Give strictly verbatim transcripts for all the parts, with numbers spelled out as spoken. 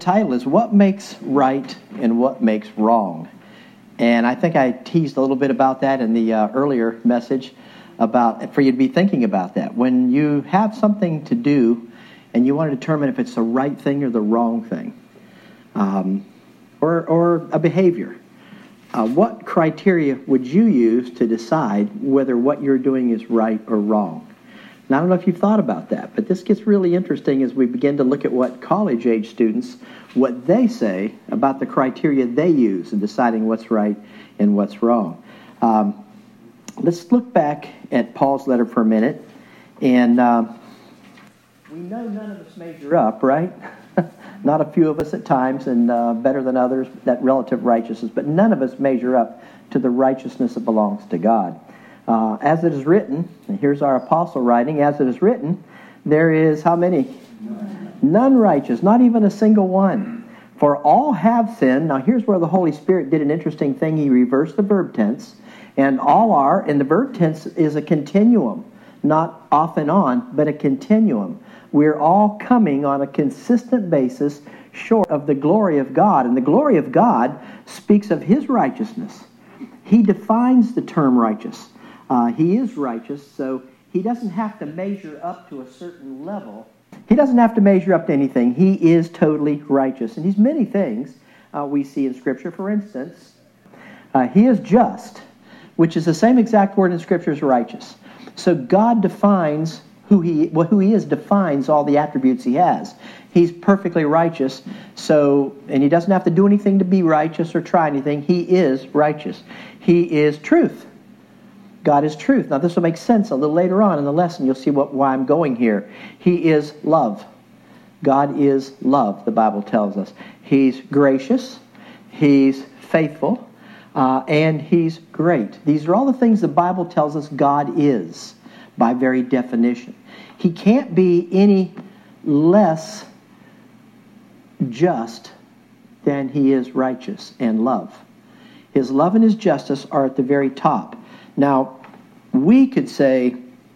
Title is What Makes Right and What Makes Wrong. And I think I teased a little bit about that in the uh, earlier message, about for you to be thinking about that. When you have something to do and you want to determine if it's the right thing or the wrong thing, um, or, or a behavior, uh, what criteria would you use to decide whether what you're doing is right or wrong? And I don't know if you've thought about that, but this gets really interesting as we begin to look at what college-age students, what they say about the criteria they use in deciding what's right and what's wrong. Um, let's look back at Paul's letter for a minute. And uh, we know none of us measure up, right? Not a few of us at times, and uh, better than others, that relative righteousness. But none of us measure up to the righteousness that belongs to God. Uh, as it is written, and here's our apostle writing, as it is written, there is how many? None. None righteous, not even a single one. For all have sinned. Now here's where the Holy Spirit did an interesting thing. He reversed the verb tense. And all are, and the verb tense is a continuum. Not off and on, but a continuum. We're all coming on a consistent basis short of the glory of God. And the glory of God speaks of His righteousness. He defines the term righteous. Uh, he is righteous, so He doesn't have to measure up to a certain level. He doesn't have to measure up to anything. He is totally righteous. And He's many things uh, we see in Scripture. For instance, uh, He is just, which is the same exact word in Scripture as righteous. So God defines who He, well, who He is, defines all the attributes He has. He's perfectly righteous, so, and He doesn't have to do anything to be righteous or try anything. He is righteous. He is truth. God is truth. Now this will make sense a little later on in the lesson. You'll see what, why I'm going here. He is love. God is love, the Bible tells us. He's gracious. He's faithful. Uh, and He's great. These are all the things the Bible tells us God is by very definition. He can't be any less just than He is righteous and love. His love and His justice are at the very top. Now, we could say,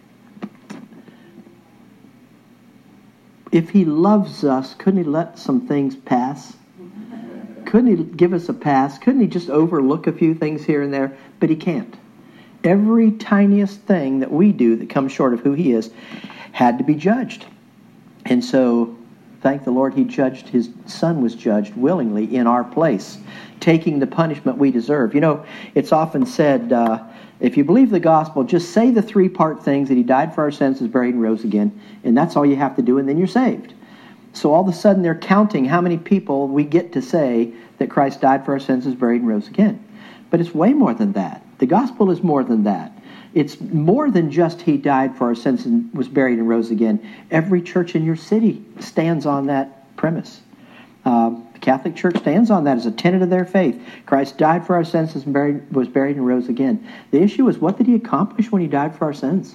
if He loves us, couldn't He let some things pass? Couldn't He give us a pass? Couldn't He just overlook a few things here and there? But He can't. Every tiniest thing that we do that comes short of who He is had to be judged. And so, thank the Lord, He judged, His Son was judged willingly in our place, taking the punishment we deserve. You know, it's often said, uh, if you believe the gospel, just say the three-part things, that He died for our sins, was buried, and rose again, and that's all you have to do, and then you're saved. So all of a sudden they're counting how many people we get to say that Christ died for our sins, was buried, and rose again. But it's way more than that. The gospel is more than that. It's more than just He died for our sins and was buried and rose again. Every church in your city stands on that premise. Um, the Catholic Church stands on that as a tenet of their faith. Christ died for our sins, was buried, was buried and rose again. The issue is, what did He accomplish when He died for our sins?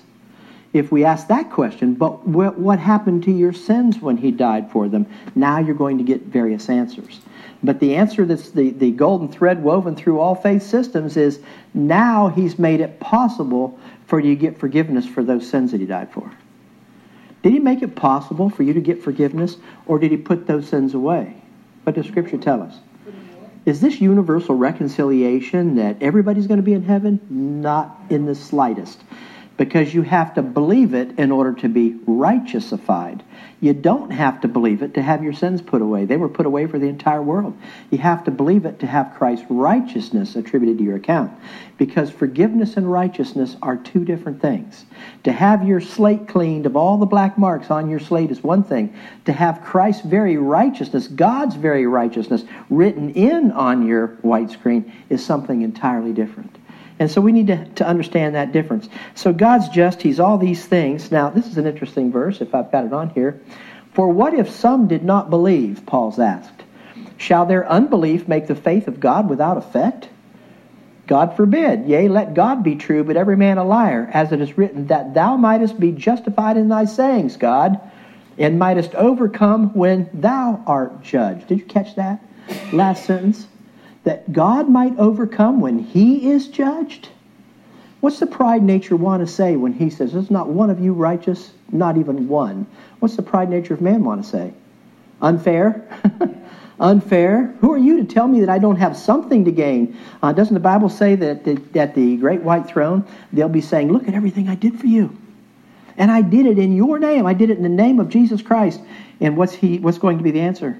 If we ask that question, but what, what happened to your sins when He died for them? Now you're going to get various answers. But the answer that's the, the golden thread woven through all faith systems is, now He's made it possible for you to get forgiveness for those sins that He died for. Did He make it possible for you to get forgiveness, or did He put those sins away? What does Scripture tell us? Is this universal reconciliation that everybody's going to be in heaven? Not in the slightest. Because you have to believe it in order to be righteousified. You don't have to believe it to have your sins put away. They were put away for the entire world. You have to believe it to have Christ's righteousness attributed to your account. Because forgiveness and righteousness are two different things. To have your slate cleaned of all the black marks on your slate is one thing. To have Christ's very righteousness, God's very righteousness, written in on your white screen is something entirely different. And so we need to, to understand that difference. So God's just, He's all these things. Now, this is an interesting verse, if I've got it on here. For what if some did not believe, Paul's asked. Shall their unbelief make the faith of God without effect? God forbid. Yea, let God be true, but every man a liar, as it is written, that thou mightest be justified in thy sayings, God, and mightest overcome when thou art judged. Did you catch that last sentence? That God might overcome when He is judged? What's the pride nature want to say when He says, there's not one of you righteous, not even one? What's the pride nature of man want to say? Unfair? unfair. Who are you to tell me that I don't have something to gain? Uh, doesn't the Bible say that the, at the great white throne, they'll be saying, look at everything I did for you. And I did it in your name. I did it in the name of Jesus Christ. And what's he? What's going to be the answer?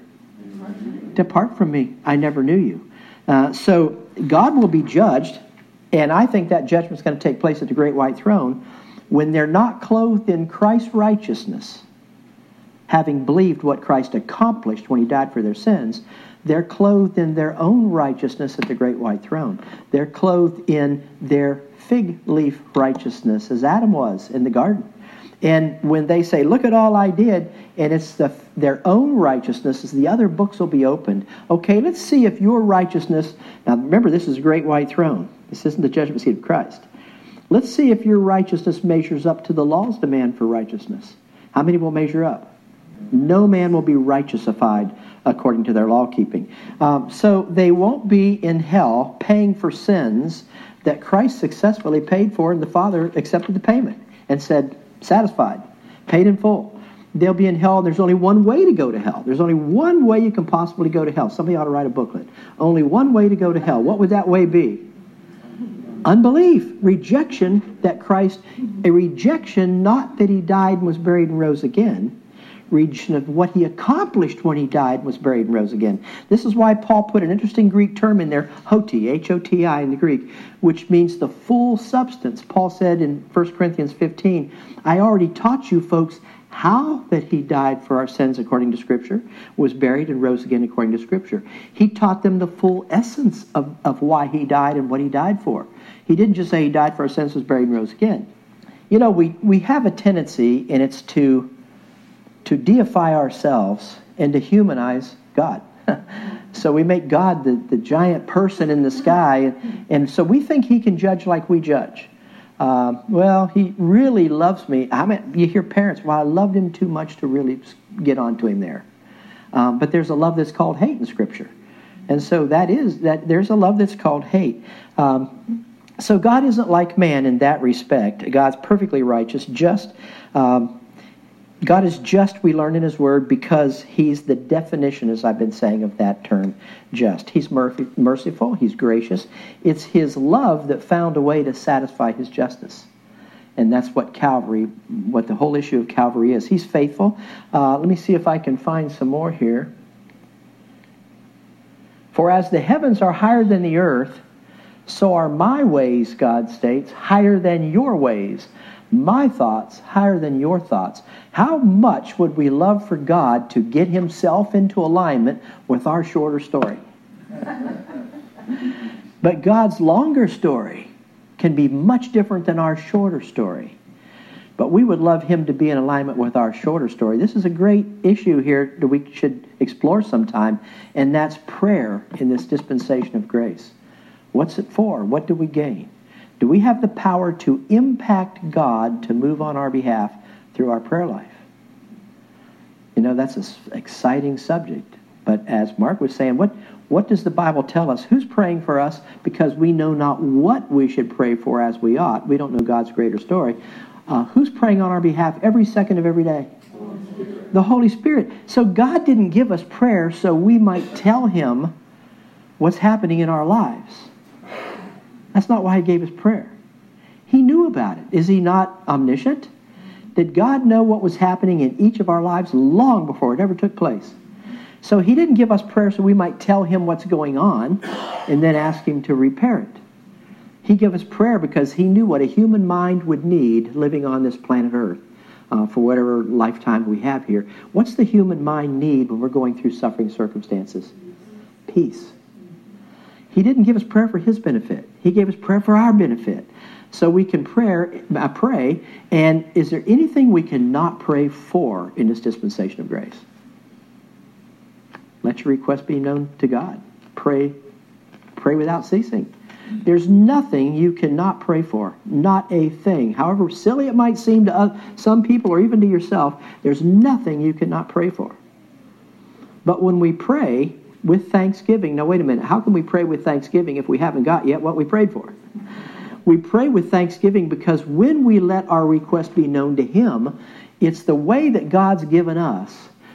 Depart from me. I never knew you. Uh, so God will be judged. And I think that judgment's going to take place at the great white throne when they're not clothed in Christ's righteousness, having believed what Christ accomplished when he died for their sins. They're clothed in their own righteousness at the great white throne. They're clothed in their fig leaf righteousness, as Adam was in the garden. And when they say, look at all I did, and it's the, their own righteousness, the other books will be opened. Okay, let's see if your righteousness... Now remember, this is a great white throne. This isn't the judgment seat of Christ. Let's see if your righteousness measures up to the law's demand for righteousness. How many will measure up? No man will be righteousified according to their law keeping. Um, so they won't be in hell paying for sins that Christ successfully paid for, and the Father accepted the payment and said, satisfied, paid in full. They'll be in hell. There's only one way to go to hell. There's only one way you can possibly go to hell. Somebody ought to write a booklet. Only one way to go to hell. What would that way be? Unbelief, rejection that Christ, a rejection not that he died and was buried and rose again, rejection of what he accomplished when he died, was buried and rose again. This is why Paul put an interesting Greek term in there, hoti, H O T I in the Greek, which means the full substance. Paul said in First Corinthians fifteen, I already taught you folks how that he died for our sins according to Scripture, was buried and rose again according to Scripture. He taught them the full essence of, of why he died and what he died for. He didn't just say he died for our sins, was buried and rose again. You know, we, we have a tendency, and it's to to deify ourselves and to humanize God. So we make God the, the giant person in the sky, and, and so we think he can judge like we judge. Uh, well, he really loves me. I mean, you hear parents, well, I loved him too much to really get onto him there. Um, but there's a love that's called hate in Scripture. And so that is, that there's a love that's called hate. Um, so God isn't like man in that respect. God's perfectly righteous, just. Um, God is just, we learn in his word, because he's the definition, as I've been saying, of that term, just. He's merciful, he's gracious. It's his love that found a way to satisfy his justice. And that's what Calvary, what the whole issue of Calvary is. He's faithful. Uh, let me see if I can find some more here. For as the heavens are higher than the earth, so are my ways, God states, higher than your ways. My thoughts higher than your thoughts. How much would we love for God to get himself into alignment with our shorter story? But God's longer story can be much different than our shorter story. But we would love him to be in alignment with our shorter story. This is a great issue here that we should explore sometime, and that's prayer in this dispensation of grace. What's it for? What do we gain? Do we have the power to impact God to move on our behalf through our prayer life? You know, that's an exciting subject. But as Mark was saying, what, what does the Bible tell us? Who's praying for us? Because we know not what we should pray for as we ought. We don't know God's greater story. Uh, who's praying on our behalf every second of every day? The Holy Spirit. So God didn't give us prayer so we might tell him what's happening in our lives. That's not why he gave us prayer. He knew about it. Is he not omniscient? Did God know what was happening in each of our lives long before it ever took place? So he didn't give us prayer so we might tell him what's going on and then ask him to repair it. He gave us prayer because he knew what a human mind would need living on this planet Earth uh, for whatever lifetime we have here. What's the human mind need when we're going through suffering circumstances? Peace. He didn't give us prayer for his benefit. He gave us prayer for our benefit. So we can pray, uh, pray, and is there anything we cannot pray for in this dispensation of grace? Let your request be known to God. Pray, pray without ceasing. There's nothing you cannot pray for. Not a thing. However silly it might seem to uh, some people or even to yourself, there's nothing you cannot pray for. But when we pray with thanksgiving, now wait a minute, how can we pray with thanksgiving if we haven't got yet what we prayed for? We pray with thanksgiving because when we let our request be known to him, it's the way that God's given us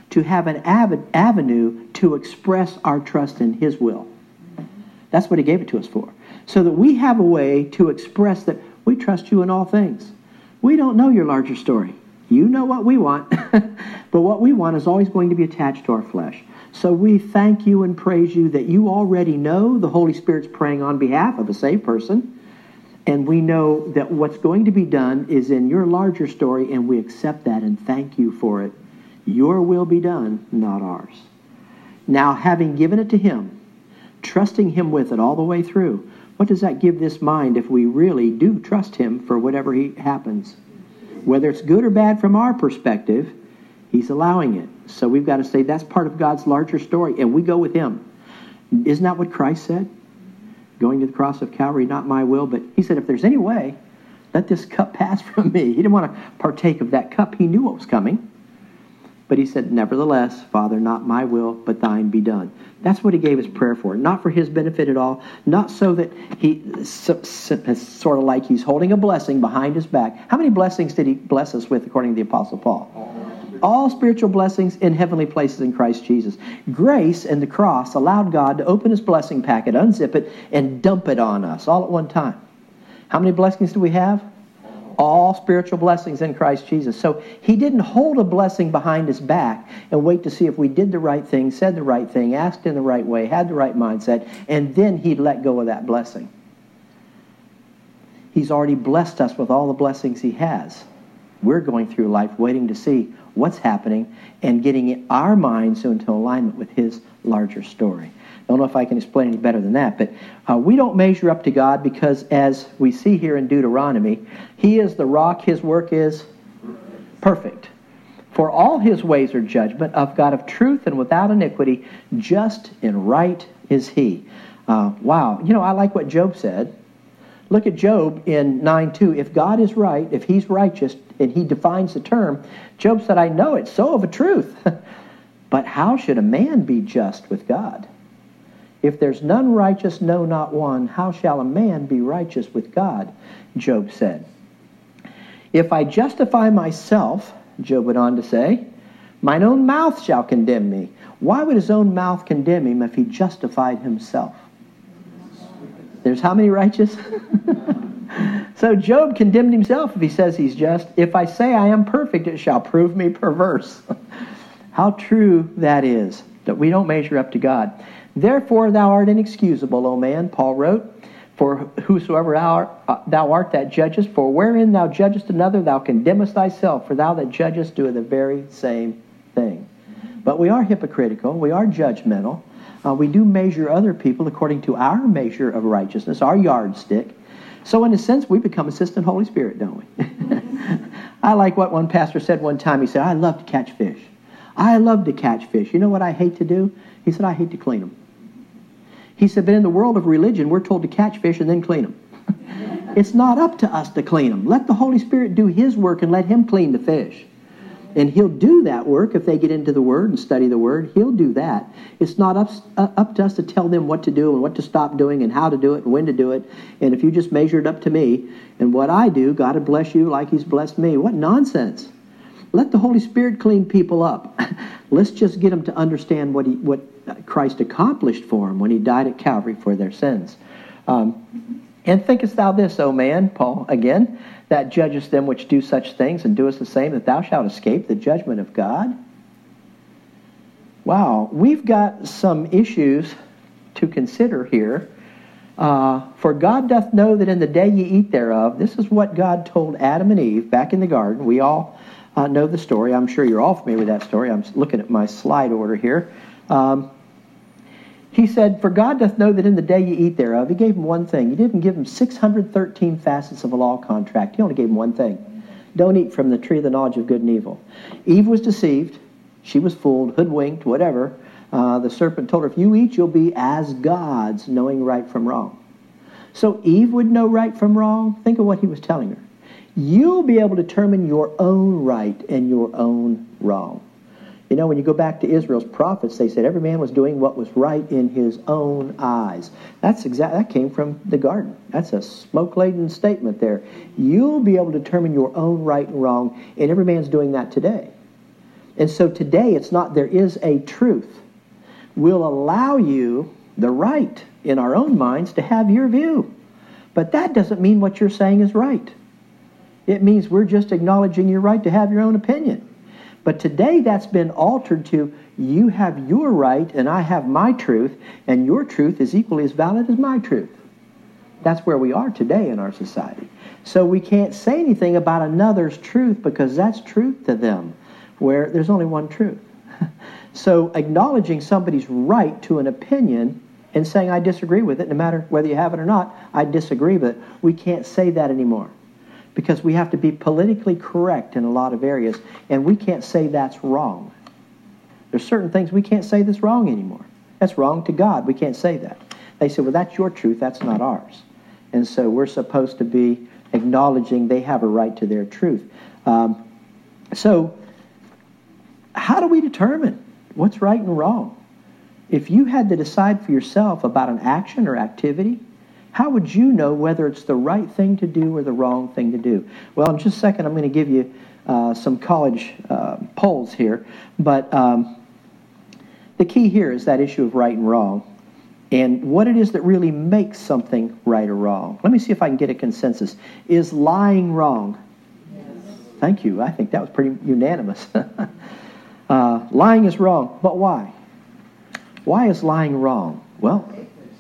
to have an av- avenue to express our trust in His will. That's what He gave it to us for. So that we have a way to express that we trust You in all things. We don't know your larger story. You know what we want. But what we want is always going to be attached to our flesh. So we thank You and praise You that You already know the Holy Spirit's praying on behalf of a saved person. And we know that what's going to be done is in Your larger story, and we accept that and thank You for it. Your will be done, not ours. Now, having given it to Him, trusting Him with it all the way through, what does that give this mind if we really do trust Him for whatever he happens? Whether it's good or bad from our perspective, He's allowing it. So we've got to say that's part of God's larger story, and we go with Him. Isn't that what Christ said? Going to the cross of Calvary, not my will, but He said, if there's any way, let this cup pass from me. He didn't want to partake of that cup. He knew what was coming. But He said, nevertheless, Father, not my will, but Thine be done. That's what He gave His prayer for. Not for His benefit at all. Not so that He, so, so, sort of like He's holding a blessing behind His back. How many blessings did He bless us with according to the Apostle Paul? All spiritual blessings in heavenly places in Christ Jesus. Grace and the cross allowed God to open His blessing packet, unzip it, and dump it on us all at one time. How many blessings do we have? All spiritual blessings in Christ Jesus. So He didn't hold a blessing behind His back and wait to see if we did the right thing, said the right thing, asked in the right way, had the right mindset, and then He'd let go of that blessing. He's already blessed us with all the blessings He has. We're going through life waiting to see what's happening and getting our minds into alignment with His larger story. I don't know if I can explain any better than that, but uh, we don't measure up to God because, as we see here in Deuteronomy, He is the rock, His work is perfect. For all His ways are judgment, of God of truth and without iniquity, just and right is He. Uh, wow. You know, I like what Job said. Look at Job in nine two. If God is right, if He's righteous, and He defines the term, Job said, I know it, so of a truth. But how should a man be just with God? If there's none righteous, no, not one, how shall a man be righteous with God? Job said. If I justify myself, Job went on to say, mine own mouth shall condemn me. Why would his own mouth condemn him if he justified himself? There's how many righteous? So Job condemned himself if he says he's just. If I say I am perfect, it shall prove me perverse. How true that is, that we don't measure up to God. Therefore thou art inexcusable, O man, Paul wrote. For whosoever thou art, uh, thou art that judgest, for wherein thou judgest another, thou condemnest thyself, for thou that judgest doeth the very same thing. But we are hypocritical, we are judgmental. Uh, we do measure other people according to our measure of righteousness, our yardstick. So in a sense, we become assistant Holy Spirit, don't we? I like what one pastor said one time. He said, I love to catch fish. I love to catch fish. You know what I hate to do? He said, I hate to clean them. He said, but in the world of religion, we're told to catch fish and then clean them. It's not up to us to clean them. Let the Holy Spirit do His work and let Him clean the fish. And He'll do that work if they get into the Word and study the Word. He'll do that. It's not up, uh, up to us to tell them what to do and what to stop doing and how to do it and when to do it. And if you just measure it up to me and what I do, God will bless you like He's blessed me. What nonsense. Let the Holy Spirit clean people up. Let's just get them to understand what he, what Christ accomplished for them when He died at Calvary for their sins. Um, and thinkest thou this, O man, Paul, again, that judgest them which do such things and doest the same, that thou shalt escape the judgment of God? Wow, we've got some issues to consider here. Uh, for God doth know that in the day ye eat thereof, this is what God told Adam and Eve back in the garden. We all uh, know the story. I'm sure you're all familiar with that story. I'm looking at my slide order here. Um, he said, for God doth know that in the day ye eat thereof, He gave them one thing. He didn't give them six hundred thirteen facets of a law contract. He only gave them one thing. Don't eat from the tree of the knowledge of good and evil. Eve was deceived. She was fooled, hoodwinked, whatever. Uh, the serpent told her, if you eat, you'll be as gods, knowing right from wrong. So Eve would know right from wrong. Think of what he was telling her. You'll be able to determine your own right and your own wrong. You know, when you go back to Israel's prophets, they said every man was doing what was right in his own eyes. That's exact. That came from the garden. That's a smoke-laden statement there. You'll be able to determine your own right and wrong, and every man's doing that today. And so today it's not there is a truth. We'll allow you the right in our own minds to have your view. But that doesn't mean what you're saying is right. It means we're just acknowledging your right to have your own opinion. But today that's been altered to you have your right and I have my truth, and your truth is equally as valid as my truth. That's where we are today in our society. So we can't say anything about another's truth because that's truth to them, where there's only one truth. So acknowledging somebody's right to an opinion and saying I disagree with it, no matter whether you have it or not, I disagree with it. We can't say that anymore because we have to be politically correct in a lot of areas, and we can't say that's wrong. There's certain things we can't say that's wrong anymore. That's wrong to God. We can't say that. They say, well, that's your truth. That's not ours. And so we're supposed to be acknowledging they have a right to their truth. Um, so how do we determine what's right and wrong? If you had to decide for yourself about an action or activity, how would you know whether it's the right thing to do or the wrong thing to do? Well, in just a second, I'm going to give you uh, some college uh, polls here. But um, the key here is that issue of right and wrong and what it is that really makes something right or wrong. Let me see if I can get a consensus. Is lying wrong? Yes. Thank you. I think that was pretty unanimous. uh, lying is wrong. But why? Why is lying wrong? Well,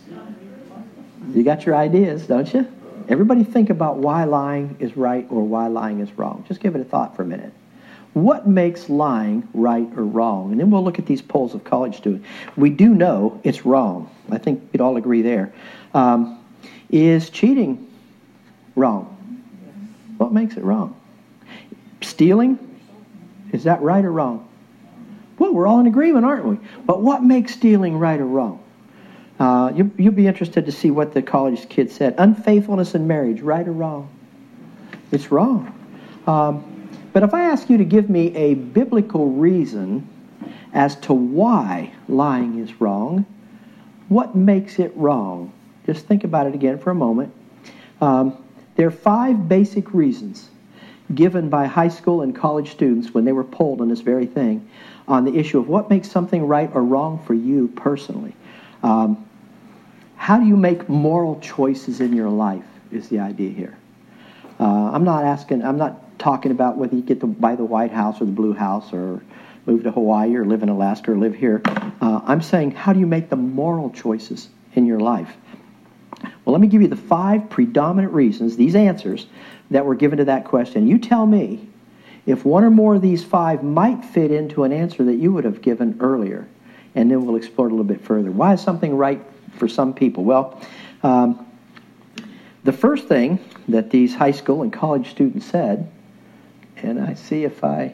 you got your ideas, don't you? Everybody think about why lying is right or why lying is wrong. Just give it a thought for a minute. What makes lying right or wrong? And then we'll look at these polls of college students. We do know it's wrong. I think we'd all agree there. Um, is cheating wrong? What makes it wrong? Stealing? Is that right or wrong? Well, we're all in agreement, aren't we? But what makes stealing right or wrong? Uh, you, you'll be interested to see what the college kid said. Unfaithfulness in marriage, right or wrong? It's wrong. Um, but if I ask you to give me a biblical reason as to why lying is wrong, what makes it wrong? Just think about it again for a moment. Um, there are five basic reasons given by high school and college students when they were polled on this very thing, on the issue of what makes something right or wrong for you personally. Um, how do you make moral choices in your life is the idea here. Uh, I'm not asking, I'm not talking about whether you get to buy the White House or the Blue House or move to Hawaii or live in Alaska or live here. Uh, I'm saying, how do you make the moral choices in your life? Well, let me give you the five predominant reasons, these answers, that were given to that question. You tell me if one or more of these five might fit into an answer that you would have given earlier, and then we'll explore it a little bit further. Why is something right for some people? Well, um, the first thing that these high school and college students said, and I see if I...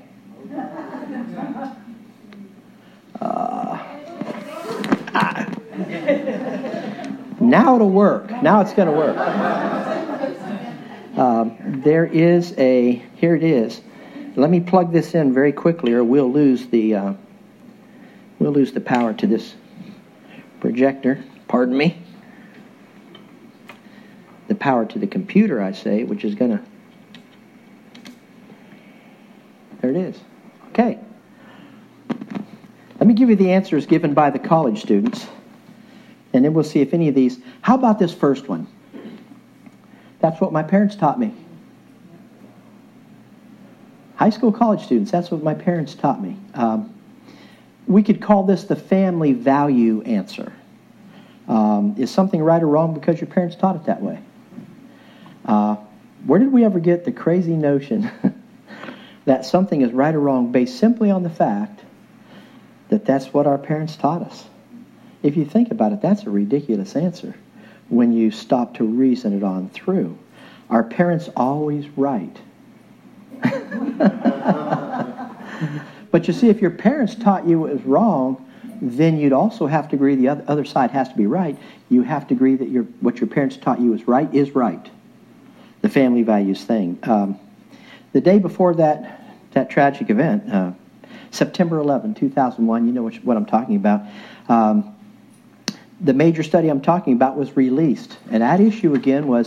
Uh, ah, now it'll work. Now it's going to work. Um, there is a... Here it is. Let me plug this in very quickly, or we'll lose the... Uh, we'll lose the power to this projector. Pardon me. The power to the computer, I say, which is going to... There it is. Okay. Let me give you the answers given by the college students, and then we'll see if any of these... How about this first one? That's what my parents taught me. High school, college students, that's what my parents taught me. Um, we could call this the family value answer. Um, is something right or wrong because your parents taught it that way? Uh, where did we ever get the crazy notion that something is right or wrong based simply on the fact that that's what our parents taught us? If you think about it, that's a ridiculous answer when you stop to reason it on through. Are parents always right? But you see, if your parents taught you it was wrong, then you'd also have to agree the other, other side has to be right. You have to agree that your what your parents taught you is right is right. The family values thing. Um, the day before that that tragic event, uh, September eleventh, two thousand one, you know what, what I'm talking about. Um, the major study I'm talking about was released. And that issue, again, was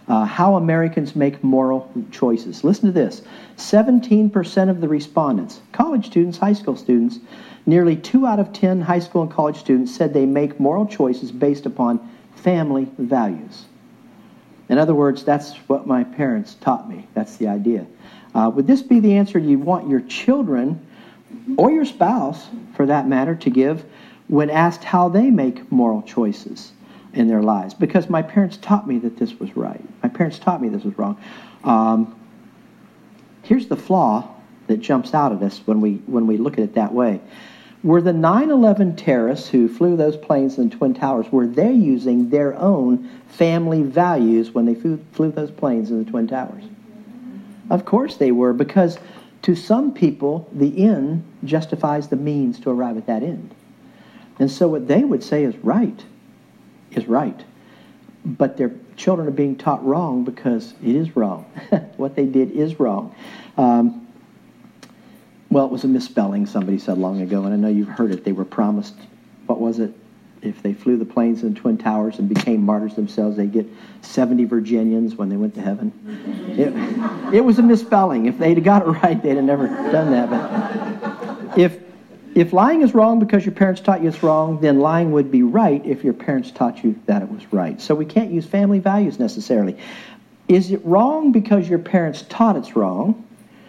Uh, how Americans make moral choices. Listen to this. seventeen percent of the respondents, college students, high school students, nearly two out of ten high school and college students said they make moral choices based upon family values. In other words, that's what my parents taught me. That's the idea. Uh, would this be the answer you want your children, or your spouse, for that matter, to give when asked how they make moral choices in their lives? Because my parents taught me that this was right. My parents taught me this was wrong. Um, here's the flaw that jumps out at us when we when we look at it that way. Were the nine eleven terrorists who flew those planes in the Twin Towers, were they using their own family values when they flew, flew those planes in the Twin Towers? Of course they were, because to some people, the end justifies the means to arrive at that end. And so what they would say is right, is right. But their children are being taught wrong because it is wrong. What they did is wrong. Um, well, it was a misspelling, somebody said long ago, and I know you've heard it. They were promised, what was it? If they flew the planes in the Twin Towers and became martyrs themselves, they'd get seventy Virginians when they went to heaven. It, it was a misspelling. If they'd got it right, they'd have never done that. But if If lying is wrong because your parents taught you it's wrong, then lying would be right if your parents taught you that it was right. So we can't use family values necessarily. Is it wrong because your parents taught it's wrong?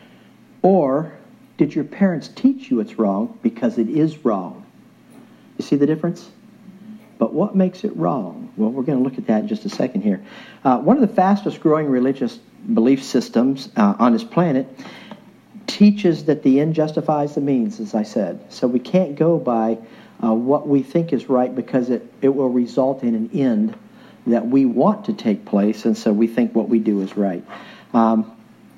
Or did your parents teach you it's wrong because it is wrong? You see the difference? But what makes it wrong? Well, we're going to look at that in just a second here. Uh, one of the fastest growing religious belief systems uh, on this planet teaches that the end justifies the means, as I said. So we can't go by uh, what we think is right because it, it will result in an end that we want to take place, and so we think what we do is right. Um,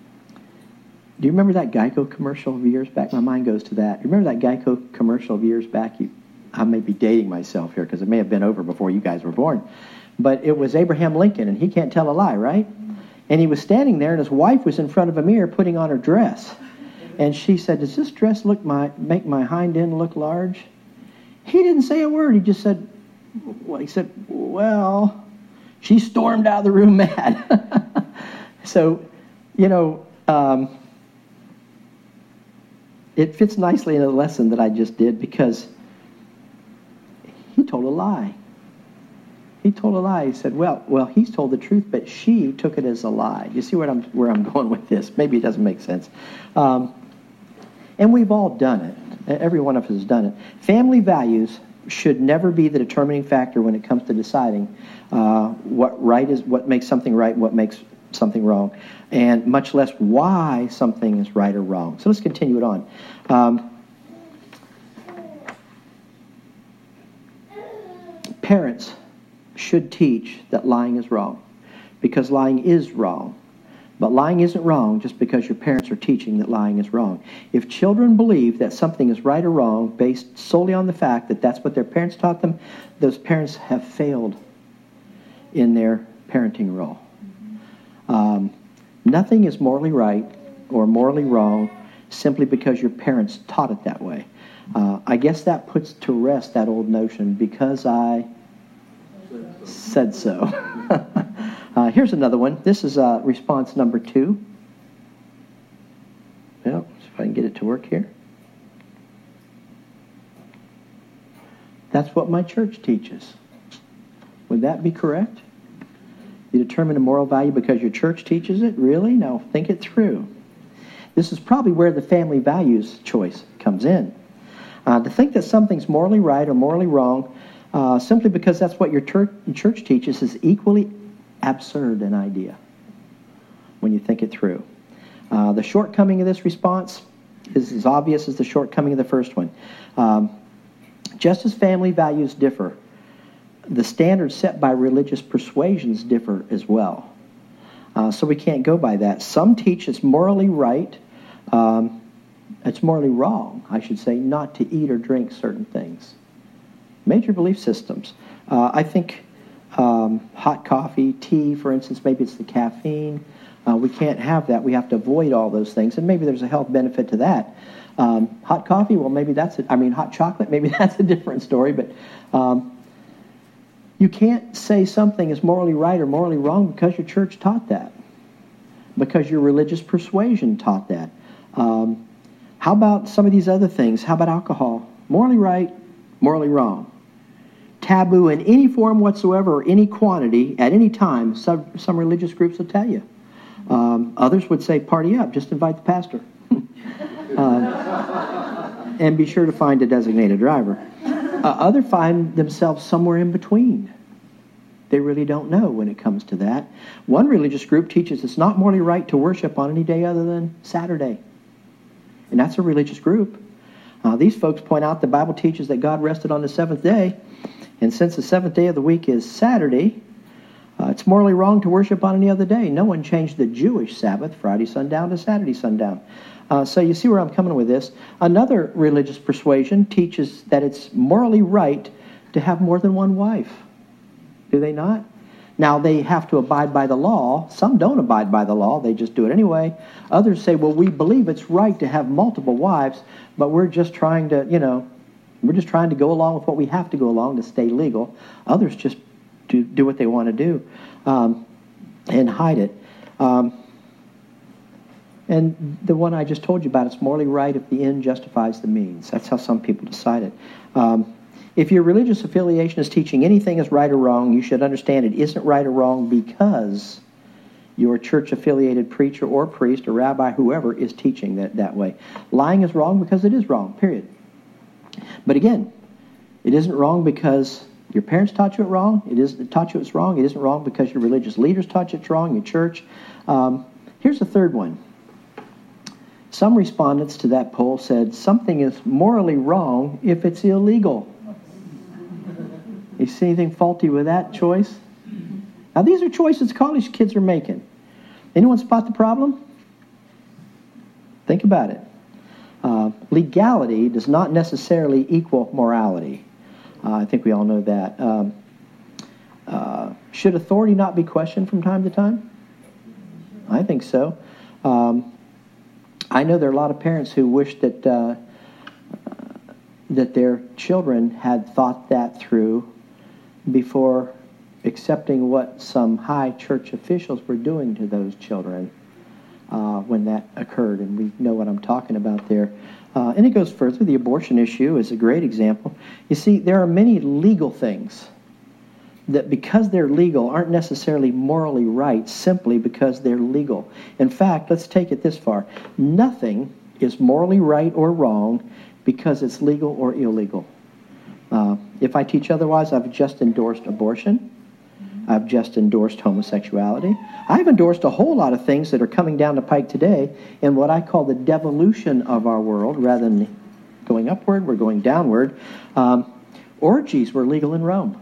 do you remember that Geico commercial of years back? My mind goes to that. You remember that Geico commercial of years back? You, I may be dating myself here because it may have been over before you guys were born. But it was Abraham Lincoln, and he can't tell a lie, right? And he was standing there, and his wife was in front of a mirror putting on her dress. And she said, does this dress look my make my hind end look large? He didn't say a word. He just said, well, he said, well, she stormed out of the room mad. So, you know, um, it fits nicely in the lesson that I just did because he told a lie. He told a lie. He said, well, well, he's told the truth, but she took it as a lie. You see where I'm, where I'm going with this? Maybe it doesn't make sense. Um, And we've all done it. Every one of us has done it. Family values should never be the determining factor when it comes to deciding uh, what right is, what makes something right, what makes something wrong, and much less why something is right or wrong. So let's continue it on. Um, parents should teach that lying is wrong, because lying is wrong. But lying isn't wrong just because your parents are teaching that lying is wrong. If children believe that something is right or wrong based solely on the fact that that's what their parents taught them, those parents have failed in their parenting role. Um, nothing is morally right or morally wrong simply because your parents taught it that way. Uh, I guess that puts to rest that old notion, because I said so. Uh, here's another one. This is uh, response number two. Well, see if I can get it to work here. That's what my church teaches. Would that be correct? You determine a moral value because your church teaches it? Really? Now, think it through. This is probably where the family values choice comes in. Uh, to think that something's morally right or morally wrong uh, simply because that's what your church, church teaches is equally absurd an idea when you think it through. Uh, the shortcoming of this response is as obvious as the shortcoming of the first one. Um, just as family values differ, the standards set by religious persuasions differ as well. Uh, so we can't go by that. Some teach it's morally right, um, it's morally wrong, I should say, not to eat or drink certain things. Major belief systems. Uh, I think Um, hot coffee, tea, for instance, maybe it's the caffeine. Uh, we can't have that. We have to avoid all those things, and maybe there's a health benefit to that. Um, hot coffee, well, maybe that's it. I mean, hot chocolate, maybe that's a different story, but um, you You can't say something is morally right or morally wrong because your church taught that, because your religious persuasion taught that. Um, how about some of these other things? How about alcohol? Morally right, morally wrong. Taboo in any form whatsoever or any quantity at any time, some, some religious groups will tell you. Um, others would say, party up, just invite the pastor. uh, and be sure to find a designated driver. Uh, others find themselves somewhere in between. They really don't know when it comes to that. One religious group teaches it's not morally right to worship on any day other than Saturday. And that's a religious group. Uh, these folks point out the Bible teaches that God rested on the seventh day. And since the seventh day of the week is Saturday, uh, it's morally wrong to worship on any other day. No one changed the Jewish Sabbath, Friday sundown, to Saturday sundown. Uh, so you see where I'm coming with this. Another religious persuasion teaches that it's morally right to have more than one wife. Do they not? Now, they have to abide by the law. Some don't abide by the law. They just do it anyway. Others say, well, we believe it's right to have multiple wives, but we're just trying to, you know, we're just trying to go along with what we have to go along to stay legal. Others just do, do what they want to do um, and hide it. Um, and the one I just told you about, it's morally right if the end justifies the means. That's how some people decide it. Um, if your religious affiliation is teaching anything is right or wrong, you should understand it isn't right or wrong because your church-affiliated preacher or priest or rabbi, whoever, is teaching that, that way. Lying is wrong because it is wrong, period. But again, it isn't wrong because your parents taught you it wrong. It is taught you it's wrong. It isn't wrong because your religious leaders taught you it's wrong, your church. Um, here's the third one. Some respondents to that poll said something is morally wrong if it's illegal. You see anything faulty with that choice? Now, these are choices college kids are making. Anyone spot the problem? Think about it. Uh, legality does not necessarily equal morality. Uh, I think we all know that. Um, uh, should authority not be questioned from time to time? I think so. Um, I know there are a lot of parents who wish that uh, that their children had thought that through before accepting what some high church officials were doing to those children uh, when that occurred. And we know what I'm talking about there. Uh, and it goes further. The abortion issue is a great example. You see, there are many legal things that because they're legal aren't necessarily morally right simply because they're legal. In fact, let's take it this far. Nothing is morally right or wrong because it's legal or illegal. Uh, if I teach otherwise, I've just endorsed abortion. I've just endorsed homosexuality. I've endorsed a whole lot of things that are coming down the pike today in what I call the devolution of our world. Rather than going upward, we're going downward. Um, orgies were legal in Rome.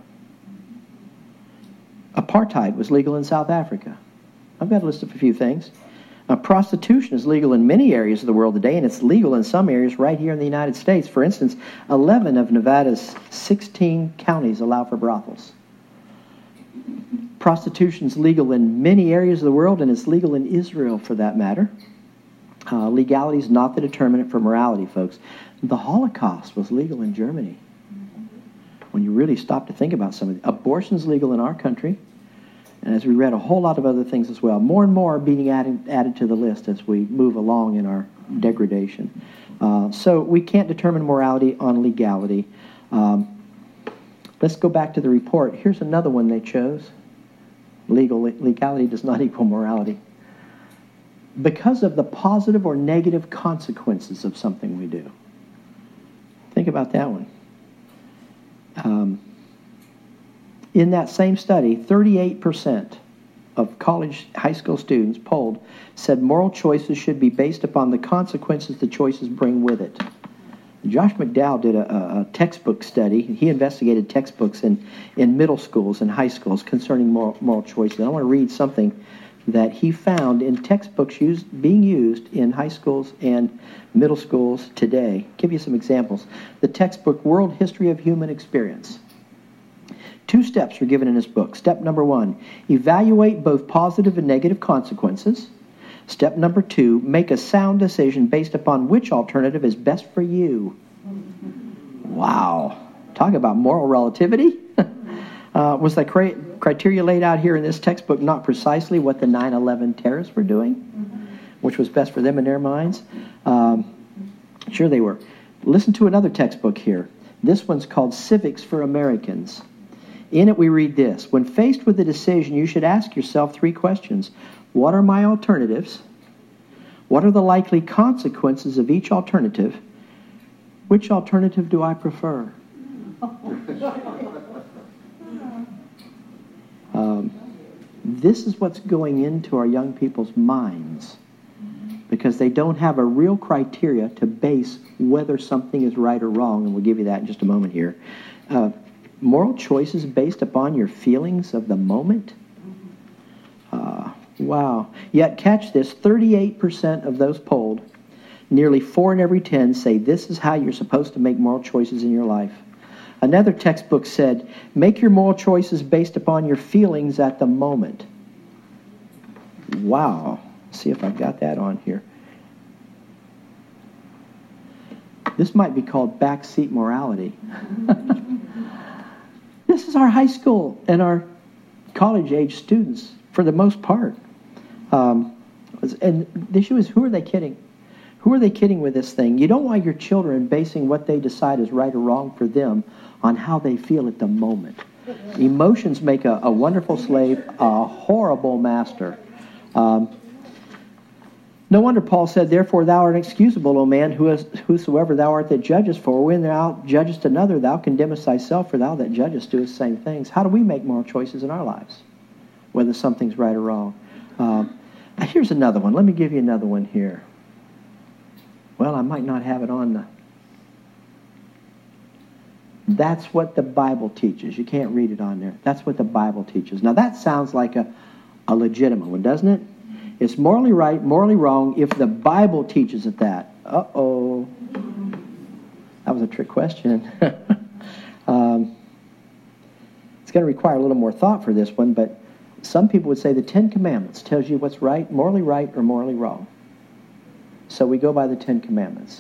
Apartheid was legal in South Africa. I've got a list of a few things. Uh, prostitution is legal in many areas of the world today, and it's legal in some areas right here in the United States. For instance, eleven of Nevada's sixteen counties allow for brothels. Prostitution is legal in many areas of the world, and it's legal in Israel for that matter. Uh, legality is not the determinant for morality, folks. The Holocaust was legal in Germany. When you really stop to think about some of it. Abortion's legal in our country. And as we read, a whole lot of other things as well. More and more are being added, added to the list as we move along in our degradation. Uh, so we can't determine morality on legality. Um, let's go back to the report. Here's another one they chose. Legal legality does not equal morality. Because of the positive or negative consequences of something we do. Think about that one. Um, in that same study, thirty-eight percent of college, high school students polled said moral choices should be based upon the consequences the choices bring with it. Josh McDowell did a, a textbook study. He investigated textbooks in, in middle schools and high schools concerning moral, moral choices. And I want to read something that he found in textbooks used, being used in high schools and middle schools today. Give you some examples. The textbook World History of Human Experience. Two steps are given in this book. Step number one, evaluate both positive and negative consequences. Step number two, make a sound decision based upon which alternative is best for you. Wow. Talk about moral relativity. Uh, was the cri- criteria laid out here in this textbook not precisely what the nine eleven terrorists were doing, mm-hmm. which was best for them in their minds? Um, sure they were. Listen to another textbook here. This one's called Civics for Americans. In it we read this: when faced with a decision, you should ask yourself three questions. What are my alternatives? What are the likely consequences of each alternative? Which alternative do I prefer? Um, this is what's going into our young people's minds, because they don't have a real criteria to base whether something is right or wrong, and we'll give you that in just a moment here. Uh, moral choices based upon your feelings of the moment? Uh, wow. Yet, catch this, thirty-eight percent of those polled, nearly four in every ten, say this is how you're supposed to make moral choices in your life. Another textbook said, make your moral choices based upon your feelings at the moment. Wow. Let's see if I've got that on here. This might be called backseat morality. This is our high school and our college-age students, for the most part. Um, and the issue is, who are they kidding? Who are they kidding with this thing? You don't want your children basing what they decide is right or wrong for them on how they feel at the moment. Emotions make a, a wonderful slave, a horrible master. Um, no wonder Paul said, therefore thou art inexcusable, O man, who is, whosoever thou art that judgest, for when thou judgest another, thou condemnest thyself, for thou that judgest doest the same things. How do we make moral choices in our lives, whether something's right or wrong? Um, here's another one. Let me give you another one here. Well, I might not have it on the... That's what the Bible teaches. You can't read it on there. That's what the Bible teaches. Now, that sounds like a, a legitimate one, doesn't it? It's morally right, morally wrong, if the Bible teaches it that. Uh-oh. That was a trick question. um, it's going to require a little more thought for this one, but some people would say the Ten Commandments tells you what's right, morally right, or morally wrong. So we go by the Ten Commandments.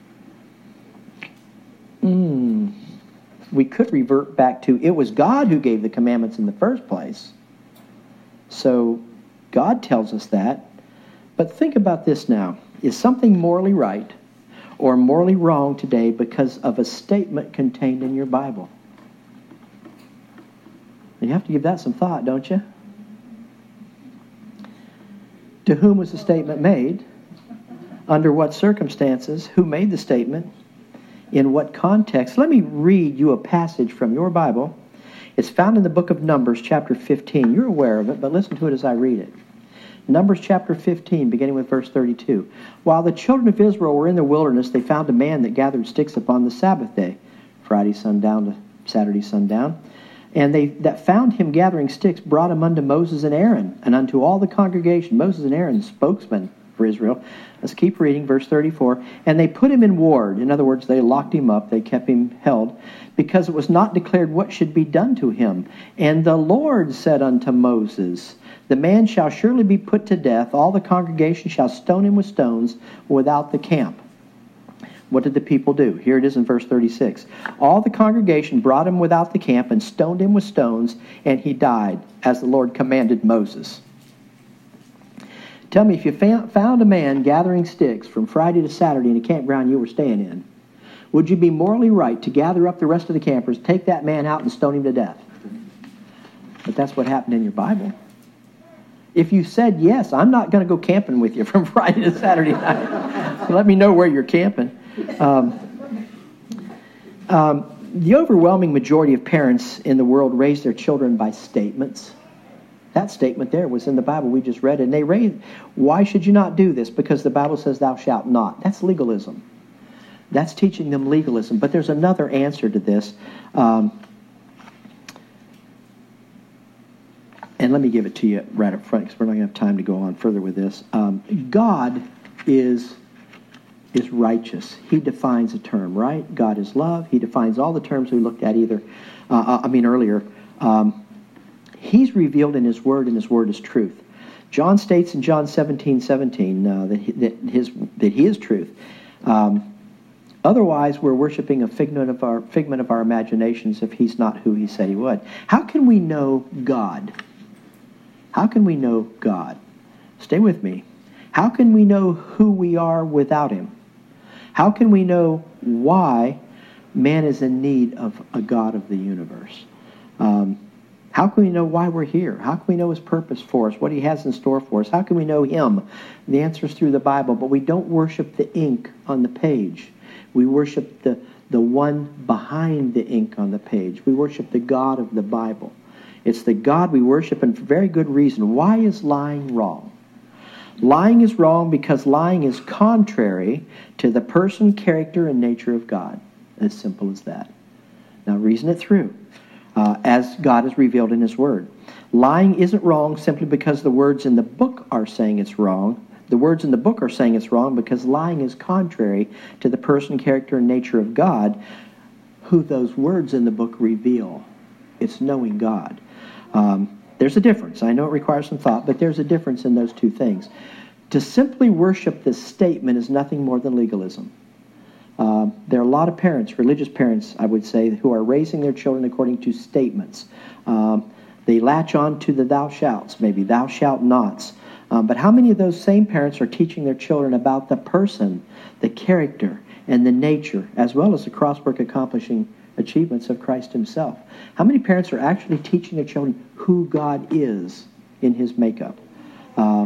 Mm. We could revert back to, it was God who gave the commandments in the first place. So God tells us that. But think about this now. Is something morally right or morally wrong today because of a statement contained in your Bible? You have to give that some thought, don't you? To whom was the statement made? Under what circumstances? Who made the statement? In what context? Let me read you a passage from your Bible. It's found in the book of Numbers, chapter fifteen. You're aware of it, but listen to it as I read it. Numbers chapter fifteen, beginning with verse thirty-two. While the children of Israel were in the wilderness, they found a man that gathered sticks upon the Sabbath day, Friday sundown to Saturday sundown. And they that found him gathering sticks brought him unto Moses and Aaron, and unto all the congregation. Moses and Aaron, spokesmen for Israel. Let's keep reading, verse thirty-four. And they put him in ward. In other words, they locked him up. They kept him held, because it was not declared what should be done to him. And the Lord said unto Moses, the man shall surely be put to death. All the congregation shall stone him with stones without the camp. What did the people do? Here it is in verse thirty-six. All the congregation brought him without the camp and stoned him with stones, and he died, as the Lord commanded Moses. Tell me, if you found a man gathering sticks from Friday to Saturday in a campground you were staying in, would you be morally right to gather up the rest of the campers, take that man out, and stone him to death? But that's what happened in your Bible. If you said, yes, I'm not going to go camping with you from Friday to Saturday night, let me know where you're camping. Um, um, the overwhelming majority of parents in the world raise their children by statements. That statement there was in the Bible. We just read it. And they raised, why should you not do this? Because the Bible says thou shalt not. That's legalism. That's teaching them legalism. But there's another answer to this. Um, and let me give it to you right up front, because we're not going to have time to go on further with this. Um, God is, is righteous. He defines a term, right? God is love. He defines all the terms we looked at either, uh, I mean earlier. Um, He's revealed in His Word, and His Word is truth. John states in John seventeen seventeen uh, that, he, that, his, that He is truth. Um, Otherwise, we're worshiping a figment of our figment of our imaginations if he's not who he said he would. How can we know God? How can we know God? Stay with me. How can we know who we are without him? How can we know why man is in need of a God of the universe? Um, how can we know why we're here? How can we know his purpose for us, what he has in store for us? How can we know him? The answer is through the Bible, but we don't worship the ink on the page. We worship the, the one behind the ink on the page. We worship the God of the Bible. It's the God we worship, and for very good reason. Why is lying wrong? Lying is wrong because lying is contrary to the person, character, and nature of God. As simple as that. Now reason it through, uh, as God has revealed in his word. Lying isn't wrong simply because the words in the book are saying it's wrong. The words in the book are saying it's wrong because lying is contrary to the person, character, and nature of God, who those words in the book reveal. It's knowing God. Um, there's a difference. I know it requires some thought, but there's a difference in those two things. To simply worship this statement is nothing more than legalism. Uh, there are a lot of parents, religious parents, I would say, who are raising their children according to statements. Um, they latch on to the thou shalt, maybe thou shalt nots. Um, but how many of those same parents are teaching their children about the person, the character, and the nature, as well as the crosswork accomplishing achievements of Christ himself? How many parents are actually teaching their children who God is in his makeup? Uh,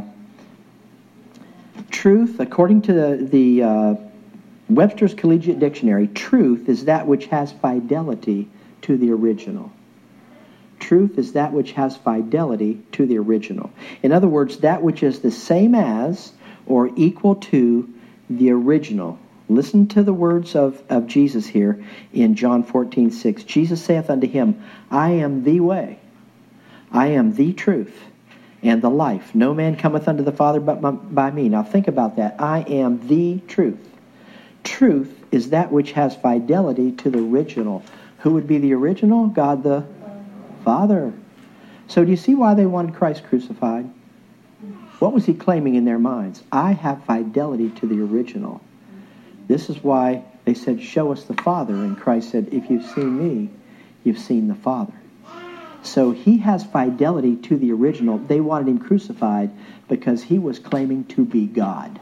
truth, according to the, the uh, Webster's Collegiate Dictionary, truth is that which has fidelity to the original. Truth is that which has fidelity to the original. In other words, that which is the same as or equal to the original. Listen to the words of, of Jesus here in John fourteen six. Jesus saith unto him, I am the way, I am the truth, and the life. No man cometh unto the Father but by me. Now think about that. I am the truth. Truth is that which has fidelity to the original. Who would be the original? God the Father. So do you see why they wanted Christ crucified? What was he claiming in their minds? I have fidelity to the original. This is why they said, show us the Father. And Christ said, if you've seen me, you've seen the Father. So he has fidelity to the original. They wanted him crucified because he was claiming to be God.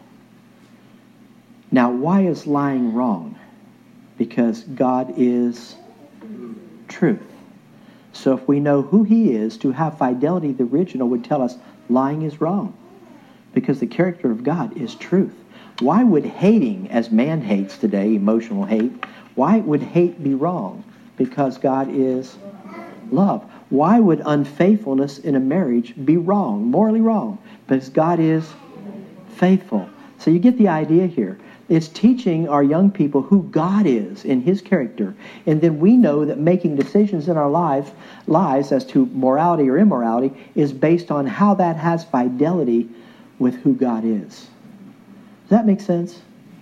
Now, why is lying wrong? Because God is truth. So if we know who he is, to have fidelity to the original would tell us lying is wrong. Because the character of God is truth. Why would hating, as man hates today, emotional hate, why would hate be wrong? Because God is love. Why would unfaithfulness in a marriage be wrong, morally wrong? Because God is faithful. So you get the idea here. It's teaching our young people who God is in his character. And then we know that making decisions in our life, lives as to morality or immorality is based on how that has fidelity with who God is. Does that make sense?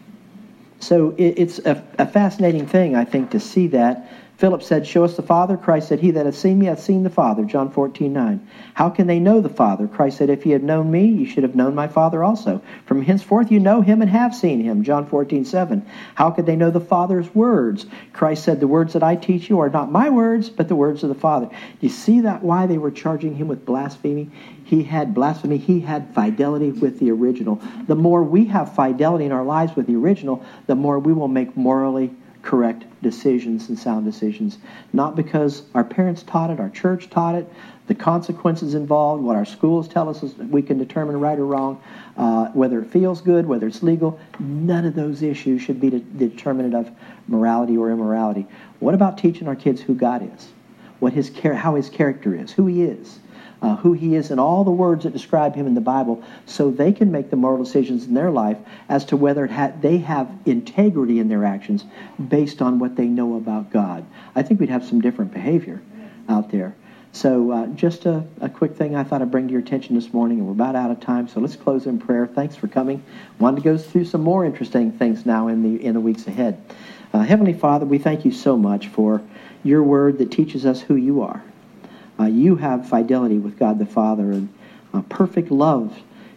So it, it's a, a fascinating thing, I think, to see that. Philip said, show us the Father. Christ said, he that hath seen me hath seen the Father. John fourteen nine. How can they know the Father? Christ said, if ye had known me, you should have known my Father also. From henceforth you know him and have seen him. John fourteen seven. How could they know the Father's words? Christ said, the words that I teach you are not my words, but the words of the Father. Do you see that why they were charging him with blasphemy? He had blasphemy. He had fidelity with the original. The more we have fidelity in our lives with the original, the more we will make morally correct decisions and sound decisions. Not because our parents taught it, our church taught it, the consequences involved, what our schools tell us is we can determine right or wrong, uh, whether it feels good, whether it's legal. None of those issues should be the determinant of morality or immorality. What about teaching our kids who God is? What his char- how his character is, who he is, uh, who he is in all the words that describe him in the Bible, so they can make the moral decisions in their life as to whether it ha- they have integrity in their actions based on what they know about God. I think we'd have some different behavior out there. So uh, just a, a quick thing I thought I'd bring to your attention this morning, and we're about out of time, so let's close in prayer. Thanks for coming. Wanted to go through some more interesting things now in the in the weeks ahead. Uh, Heavenly Father, we thank you so much for your word that teaches us who you are. Uh, you have fidelity with God the Father, and uh, perfect love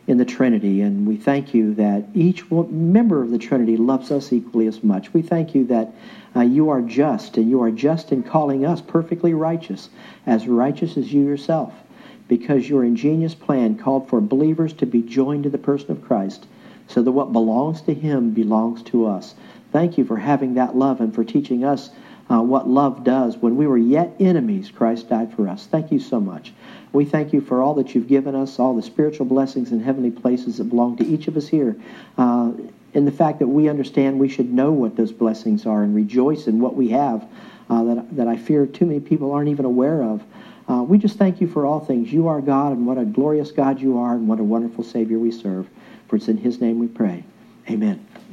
in the Trinity, and we thank you that each member of the Trinity loves us equally as much. We thank you that uh, you are just, and you are just in calling us perfectly righteous, as righteous as you yourself, because your ingenious plan called for believers to be joined to the person of Christ, so that what belongs to him belongs to us. Thank you for having that love and for teaching us uh, what love does. When we were yet enemies, Christ died for us. Thank you so much. We thank you for all that you've given us, all the spiritual blessings in heavenly places that belong to each of us here, uh, and the fact that we understand we should know what those blessings are and rejoice in what we have uh, that, that I fear too many people aren't even aware of. Uh, we just thank you for all things. You are God, and what a glorious God you are, and what a wonderful Savior we serve. For it's in his name we pray. Amen.